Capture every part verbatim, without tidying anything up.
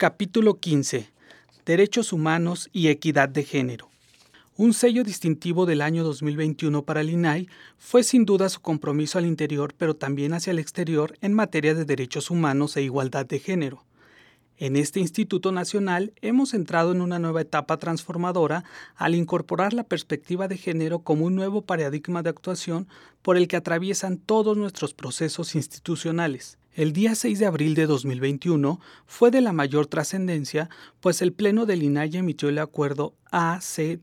Capítulo quince. Derechos humanos y equidad de género. Un sello distintivo del año dos mil veintiuno para el I N A I fue sin duda su compromiso al interior, pero también hacia el exterior en materia de derechos humanos e igualdad de género. En este Instituto Nacional hemos entrado en una nueva etapa transformadora al incorporar la perspectiva de género como un nuevo paradigma de actuación por el que atraviesan todos nuestros procesos institucionales. El día seis de abril de dos mil veintiuno fue de la mayor trascendencia, pues el Pleno del I N A I emitió el acuerdo A C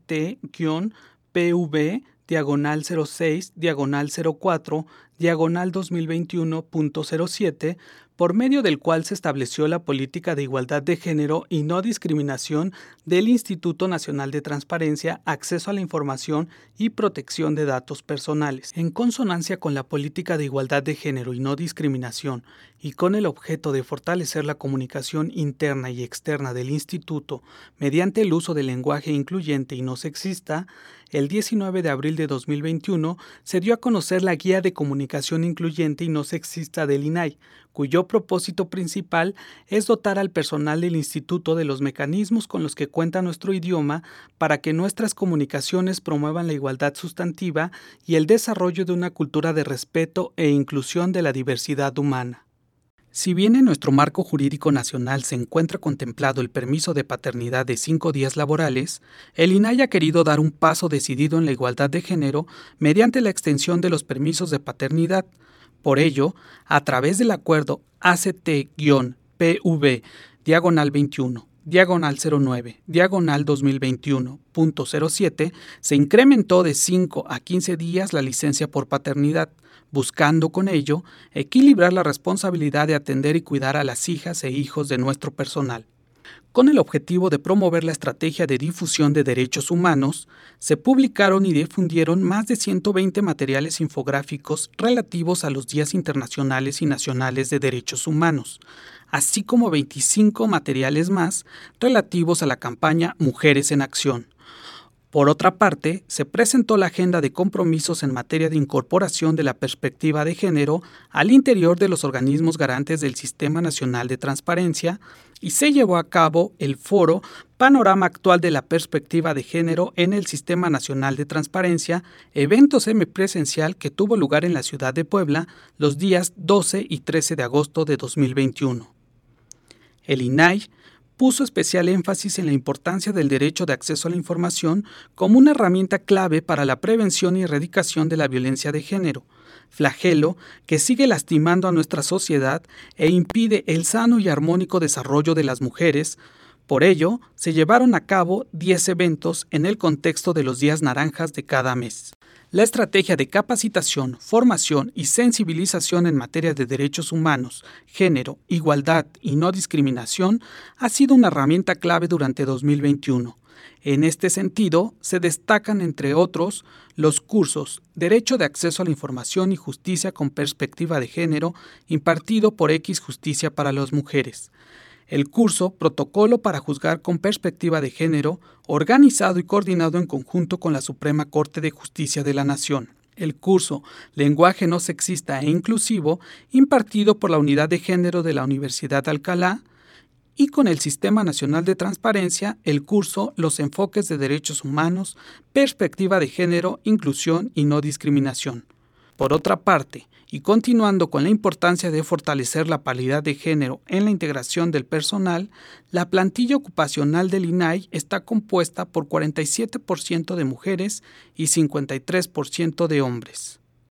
T-P V diagonal cero seis diagonal cero cuatro diagonal dos mil veintiuno punto cero siete, por medio del cual se estableció la política de igualdad de género y no discriminación del Instituto Nacional de Transparencia, Acceso a la Información y Protección de Datos Personales. En consonancia con la política de igualdad de género y no discriminación y con el objeto de fortalecer la comunicación interna y externa del Instituto mediante el uso del lenguaje incluyente y no sexista, el diecinueve de abril de dos mil veintiuno se dio a conocer la Guía de Comunicación Incluyente y No Sexista del I N A I, cuyo propósito principal es dotar al personal del Instituto de los mecanismos con los que cuenta nuestro idioma para que nuestras comunicaciones promuevan la igualdad sustantiva y el desarrollo de una cultura de respeto e inclusión de la diversidad humana. Si bien en nuestro marco jurídico nacional se encuentra contemplado el permiso de paternidad de cinco días laborales, el I N A I ha querido dar un paso decidido en la igualdad de género mediante la extensión de los permisos de paternidad. Por ello, a través del acuerdo A C T-P V diagonal veintiuno diagonal cero nueve diagonal dos mil veintiuno punto cero siete se incrementó de cinco a quince días la licencia por paternidad, buscando con ello equilibrar la responsabilidad de atender y cuidar a las hijas e hijos de nuestro personal. Con el objetivo de promover la estrategia de difusión de derechos humanos, se publicaron y difundieron más de ciento veinte materiales infográficos relativos a los días internacionales y nacionales de derechos humanos, así como veinticinco materiales más relativos a la campaña Mujeres en Acción. Por otra parte, se presentó la agenda de compromisos en materia de incorporación de la perspectiva de género al interior de los organismos garantes del Sistema Nacional de Transparencia y se llevó a cabo el foro Panorama Actual de la Perspectiva de Género en el Sistema Nacional de Transparencia, evento semipresencial que tuvo lugar en la ciudad de Puebla los días doce y trece de agosto de dos mil veintiuno. El I N A I puso especial énfasis en la importancia del derecho de acceso a la información como una herramienta clave para la prevención y erradicación de la violencia de género, flagelo que sigue lastimando a nuestra sociedad e impide el sano y armónico desarrollo de las mujeres. Por ello, se llevaron a cabo diez eventos en el contexto de los días naranjas de cada mes. La estrategia de capacitación, formación y sensibilización en materia de derechos humanos, género, igualdad y no discriminación ha sido una herramienta clave durante dos mil veintiuno. En este sentido, se destacan, entre otros, los cursos Derecho de Acceso a la Información y Justicia con Perspectiva de Género, impartido por X Justicia para las Mujeres. El curso Protocolo para Juzgar con Perspectiva de Género, organizado y coordinado en conjunto con la Suprema Corte de Justicia de la Nación. El curso Lenguaje no sexista e inclusivo, impartido por la Unidad de Género de la Universidad de Alcalá, y con el Sistema Nacional de Transparencia, el curso Los Enfoques de Derechos Humanos, Perspectiva de Género, Inclusión y No Discriminación. Por otra parte, y continuando con la importancia de fortalecer la paridad de género en la integración del personal, la plantilla ocupacional del I N A I está compuesta por cuarenta y siete por ciento de mujeres y cincuenta y tres por ciento de hombres.